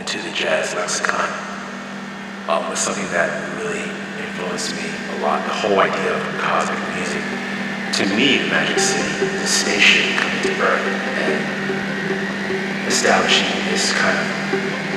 into the jazz lexicon was something that really influenced me a lot. The whole idea of cosmic music. To me, the Magic City, the spaceship coming to Earth and establishing this kind of